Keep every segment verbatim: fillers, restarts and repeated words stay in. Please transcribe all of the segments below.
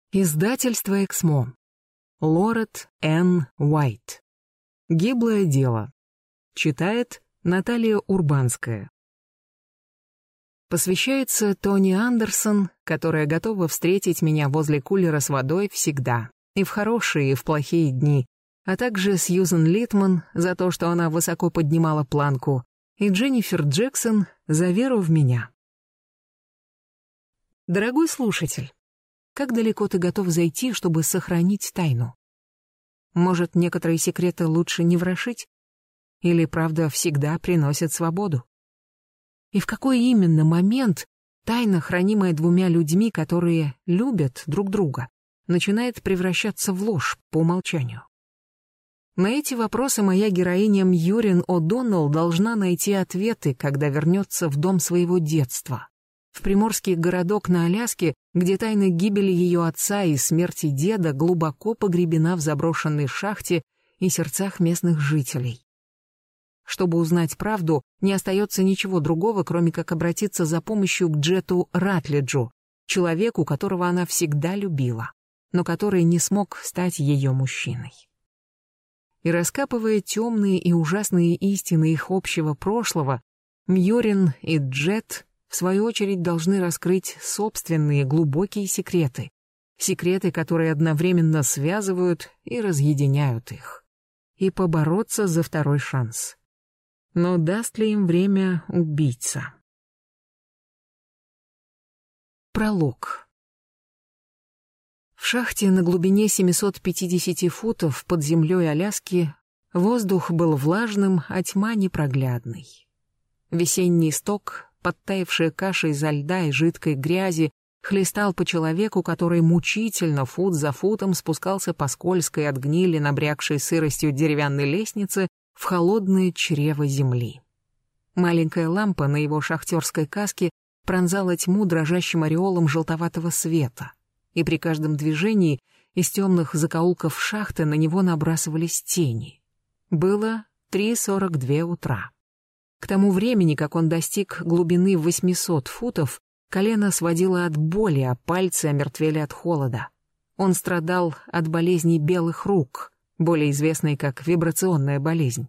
Издательство «Эксмо». Лорет Н. Уайт. «Гиблое дело». Читает Наталья Урбанская. Посвящается Тони Андерсон, которая готова встретить меня возле кулера с водой всегда, и в хорошие, и в плохие дни, а также Сьюзен Литман за то, что она высоко поднимала планку, и Дженнифер Джексон за веру в меня. Дорогой слушатель, как далеко ты готов зайти, чтобы сохранить тайну? Может, некоторые секреты лучше не ворошить? Или правда всегда приносит свободу? И в какой именно момент тайна, хранимая двумя людьми, которые любят друг друга, начинает превращаться в ложь по умолчанию? На эти вопросы моя героиня Мьюрин О'Доннелл должна найти ответы, когда вернется в дом своего детства, в приморский городок на Аляске, где тайна гибели ее отца и смерти деда глубоко погребена в заброшенной шахте и сердцах местных жителей. Чтобы узнать правду, не остается ничего другого, кроме как обратиться за помощью к Джету Ратлиджу, человеку, которого она всегда любила, но который не смог стать ее мужчиной. И раскапывая темные и ужасные истины их общего прошлого, Мьюрин и Джет в свою очередь должны раскрыть собственные глубокие секреты, секреты, которые одновременно связывают и разъединяют их, и побороться за второй шанс. Но даст ли им время убийца? Пролог. В шахте на глубине семисот пятидесяти футов под землей Аляски воздух был влажным, а тьма непроглядной. Весенний сток, подтаявшая каша изо льда и жидкой грязи, хлестал по человеку, который мучительно фут за футом спускался по скользкой от гнили набрякшей сыростью деревянной лестнице в холодное чрево земли. Маленькая лампа на его шахтерской каске пронзала тьму дрожащим ореолом желтоватого света, и при каждом движении из темных закоулков шахты на него набрасывались тени. Было три сорок два утра. К тому времени, как он достиг глубины восьмисот футов, колено сводило от боли, а пальцы омертвели от холода. Он страдал от болезни белых рук, более известной как вибрационная болезнь.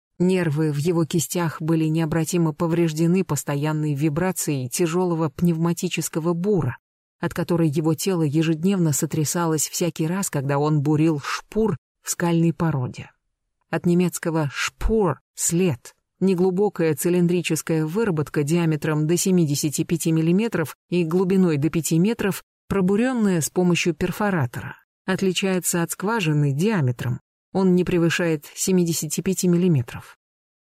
Нервы в его кистях были необратимо повреждены постоянной вибрацией тяжелого пневматического бура, от которой его тело ежедневно сотрясалось всякий раз, когда он бурил шпур в скальной породе. От немецкого «шпур» — след. Неглубокая цилиндрическая выработка диаметром до семидесяти пяти миллиметров и глубиной до пяти метров, пробуренная с помощью перфоратора, отличается от скважины диаметром. Он не превышает семидесяти пяти миллиметров.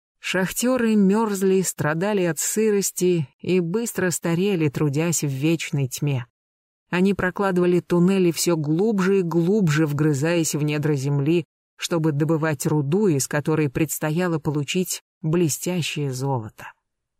Шахтеры мерзли, страдали от сырости и быстро старели, трудясь в вечной тьме. Они прокладывали туннели все глубже и глубже, вгрызаясь в недра земли, чтобы добывать руду, из которой предстояло получить блестящее золото.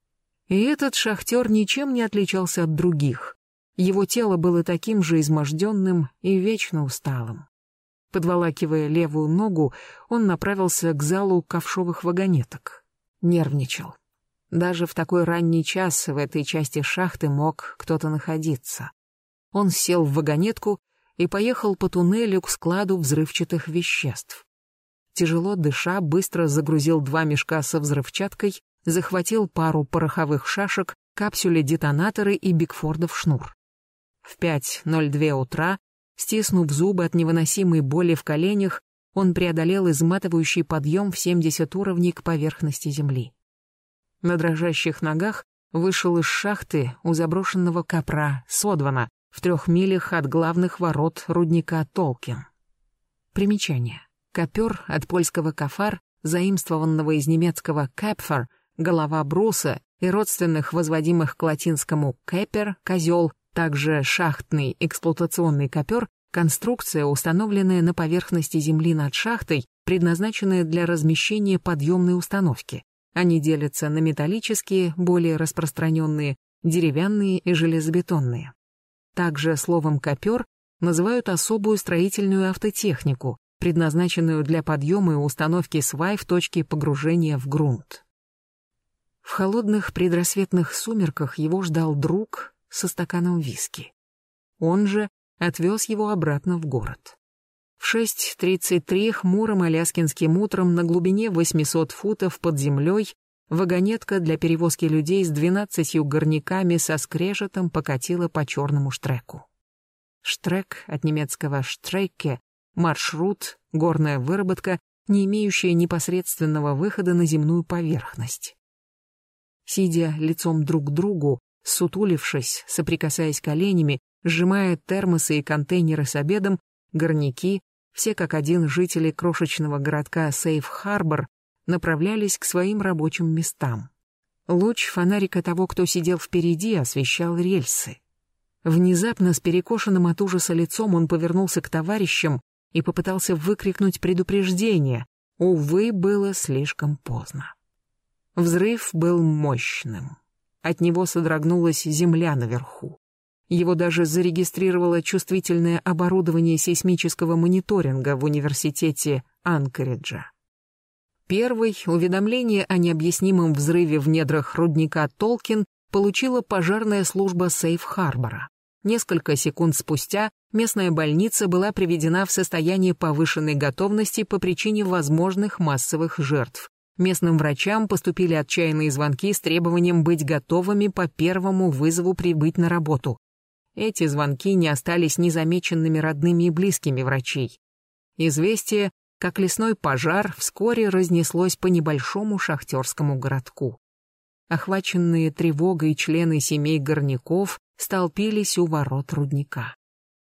И этот шахтер ничем не отличался от других. Его тело было таким же изможденным и вечно усталым. Подволакивая левую ногу, он направился к залу ковшовых вагонеток. Нервничал. Даже в такой ранний час в этой части шахты мог кто-то находиться. Он сел в вагонетку и поехал по туннелю к складу взрывчатых веществ. Тяжело дыша, быстро загрузил два мешка со взрывчаткой, захватил пару пороховых шашек, капсюли-детонаторы и Бигфордов шнур. В пять ноль два утра, стиснув зубы от невыносимой боли в коленях, он преодолел изматывающий подъем в семьдесят уровней к поверхности земли. На дрожащих ногах вышел из шахты у заброшенного копра Содвана в трех милях от главных ворот рудника Толкин. Примечание. Копер от польского кафар, заимствованного из немецкого капфер, голова бруса, и родственных, возводимых к латинскому кепер, козел, также шахтный эксплуатационный копер, конструкция, установленная на поверхности земли над шахтой, предназначенная для размещения подъемной установки. Они делятся на металлические, более распространенные, деревянные и железобетонные. Также словом копер называют особую строительную автотехнику, предназначенную для подъема и установки свай в точке погружения в грунт. В холодных предрассветных сумерках его ждал друг со стаканом виски. Он же отвез его обратно в город. В шесть тридцать три хмурым аляскинским утром на глубине восьмисот футов под землей вагонетка для перевозки людей с двенадцатью горняками со скрежетом покатила по черному штреку. Штрек, от немецкого «штрейке», маршрут, горная выработка, не имеющая непосредственного выхода на земную поверхность. Сидя лицом друг к другу, сутулившись, соприкасаясь коленями, сжимая термосы и контейнеры с обедом, горняки, все как один жители крошечного городка Сейф-Харбор, направлялись к своим рабочим местам. Луч фонарика того, кто сидел впереди, освещал рельсы. Внезапно, с перекошенным от ужаса лицом, он повернулся к товарищам и попытался выкрикнуть предупреждение. Увы, было слишком поздно. Взрыв был мощным. От него содрогнулась земля наверху. Его даже зарегистрировало чувствительное оборудование сейсмического мониторинга в университете Анкориджа. Первый уведомление о необъяснимом взрыве в недрах рудника Толкин получила пожарная служба Сейф-Харбора. Несколько секунд спустя местная больница была приведена в состояние повышенной готовности по причине возможных массовых жертв. Местным врачам поступили отчаянные звонки с требованием быть готовыми по первому вызову прибыть на работу. Эти звонки не остались незамеченными родными и близкими врачей. Известие, как лесной пожар, вскоре разнеслось по небольшому шахтерскому городку. Охваченные тревогой члены семей горняков столпились у ворот рудника.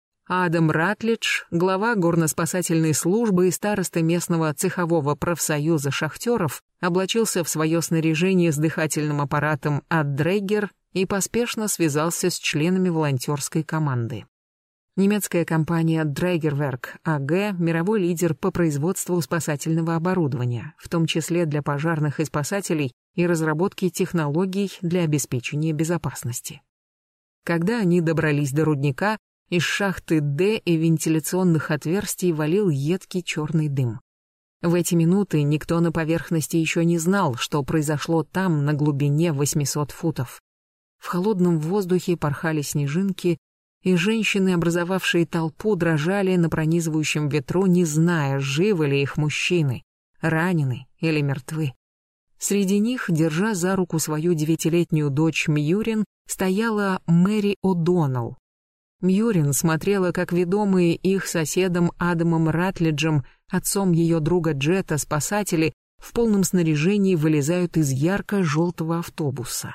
Адам Ратлидж, глава горноспасательной службы и староста местного цехового профсоюза шахтеров, облачился в свое снаряжение с дыхательным аппаратом от Дрейгер и поспешно связался с членами волонтерской команды. Немецкая компания Дрейгерверк АГ – мировой лидер по производству спасательного оборудования, в том числе для пожарных и спасателей, и разработке технологий для обеспечения безопасности. Когда они добрались до рудника, из шахты Д и вентиляционных отверстий валил едкий черный дым. В эти минуты никто на поверхности еще не знал, что произошло там, на глубине восьмисот футов. В холодном воздухе порхали снежинки, и женщины, образовавшие толпу, дрожали на пронизывающем ветру, не зная, живы ли их мужчины, ранены или мертвы. Среди них, держа за руку свою девятилетнюю дочь Мьюрин, стояла Мэри О'Доннелл. Мьюрин смотрела, как ведомые их соседом Адамом Ратлиджем, отцом ее друга Джета, спасатели в полном снаряжении вылезают из ярко-желтого автобуса.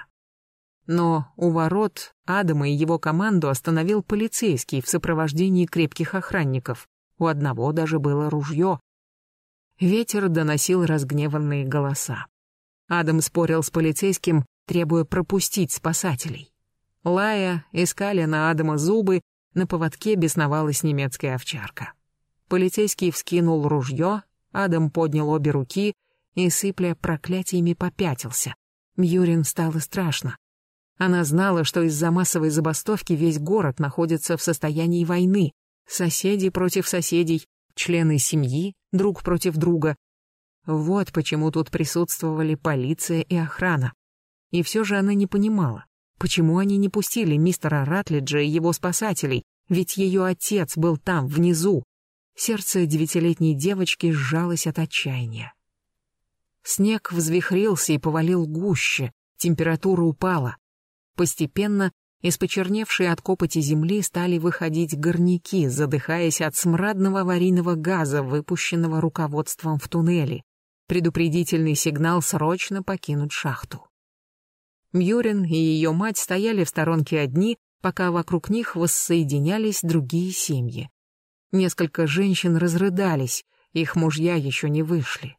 Но у ворот Адама и его команду остановил полицейский в сопровождении крепких охранников. У одного даже было ружье. Ветер доносил разгневанные голоса. Адам спорил с полицейским, требуя пропустить спасателей. Лая, искали на Адама зубы, на поводке бесновалась немецкая овчарка. Полицейский вскинул ружье, Адам поднял обе руки и, сыпля проклятиями, попятился. Мьюрин стало страшно. Она знала, что из-за массовой забастовки весь город находится в состоянии войны. Соседи против соседей, члены семьи друг против друга. Вот почему тут присутствовали полиция и охрана. И все же она не понимала, почему они не пустили мистера Ратлиджа и его спасателей, ведь ее отец был там, внизу. Сердце девятилетней девочки сжалось от отчаяния. Снег взвихрился и повалил гуще, температура упала. Постепенно из почерневшей от копоти земли стали выходить горняки, задыхаясь от смрадного аварийного газа, выпущенного руководством в туннеле. Предупредительный сигнал срочно покинуть шахту. Мьюрин и ее мать стояли в сторонке одни, пока вокруг них воссоединялись другие семьи. Несколько женщин разрыдались, их мужья еще не вышли.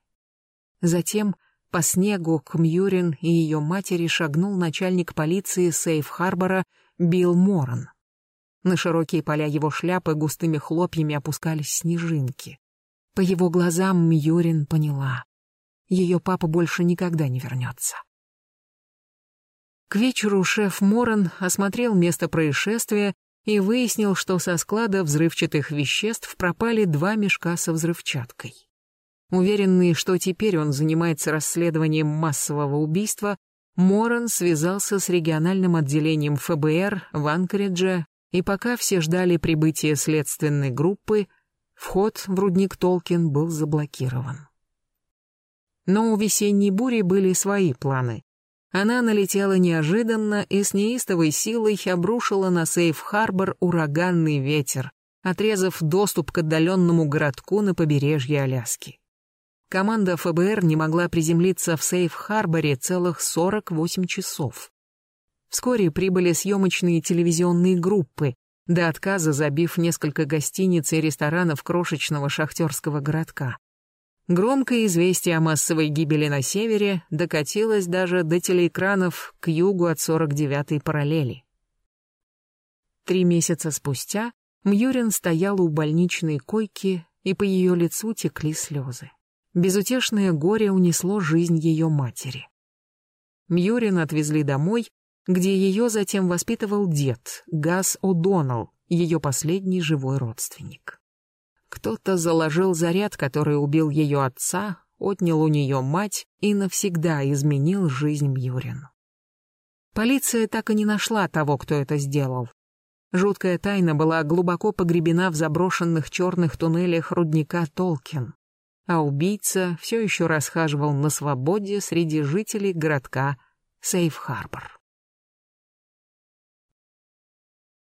Затем по снегу к Мьюрин и ее матери шагнул начальник полиции Сейф-Харбора Билл Моран. На широкие поля его шляпы густыми хлопьями опускались снежинки. По его глазам Мьюрин поняла. Ее папа больше никогда не вернется. К вечеру шеф Моран осмотрел место происшествия и выяснил, что со склада взрывчатых веществ пропали два мешка со взрывчаткой. Уверенный, что теперь он занимается расследованием массового убийства, Моран связался с региональным отделением эф бэ эр в Анкоридже и пока все ждали прибытия следственной группы, вход в рудник Толкин был заблокирован. Но у весенней бури были свои планы. Она налетела неожиданно и с неистовой силой обрушила на Сейф-Харбор ураганный ветер, отрезав доступ к отдаленному городку на побережье Аляски. Команда эф бэ эр не могла приземлиться в Сейф-Харборе целых сорок восемь часов. Вскоре прибыли съемочные телевизионные группы, до отказа забив несколько гостиниц и ресторанов крошечного шахтерского городка. Громкое известие о массовой гибели на севере докатилось даже до телеэкранов к югу от сорок девятой параллели. Три месяца спустя Мьюрин стояла у больничной койки, и по ее лицу текли слезы. Безутешное горе унесло жизнь ее матери. Мьюрин отвезли домой, где ее затем воспитывал дед, Газ О'Доннелл, ее последний живой родственник. Кто-то заложил заряд, который убил ее отца, отнял у нее мать и навсегда изменил жизнь Мьюрин. Полиция так и не нашла того, кто это сделал. Жуткая тайна была глубоко погребена в заброшенных черных туннелях рудника Толкин, а убийца все еще расхаживал на свободе среди жителей городка Сейф-Харбор.